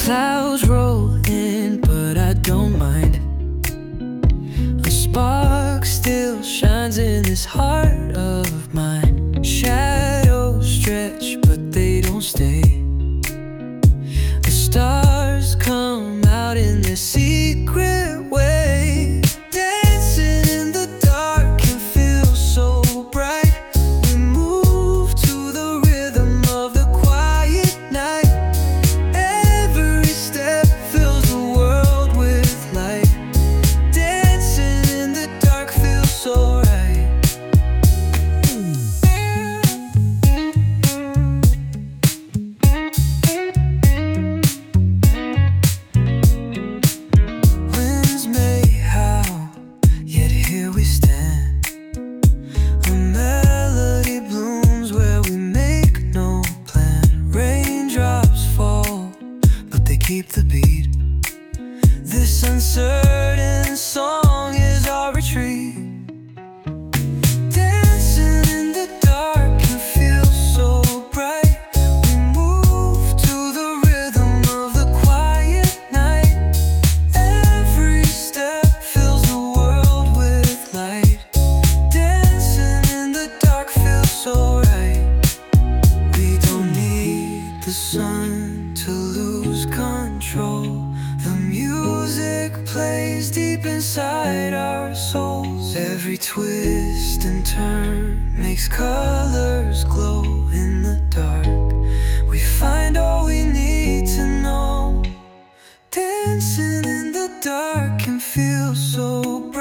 Clouds roll in, but I don't mind. A spark still shines in this heart of mine. Shadows stretch, but they don't stay. The stars come out in their secret way. Dancing in the dark can feel so bright. We move to the rhythm of the quiet night. Every step fills the world with light. Dancing in the dark feels so right. Winds may howl, yet here we stand. A melody blooms where we make no plan. Raindrops fall, but they keep the beat. This uncertain song is our retreat. Dancing in the dark can feel so bright. We move to the rhythm of the quiet night. Every step fills the world with light. Dancing in the dark feels so right. We don't need the sun to lose control. The music plays deep inside our souls. Every twist and turn makes colors glow in the dark. We find all we need to know. Dancing in the dark can feel so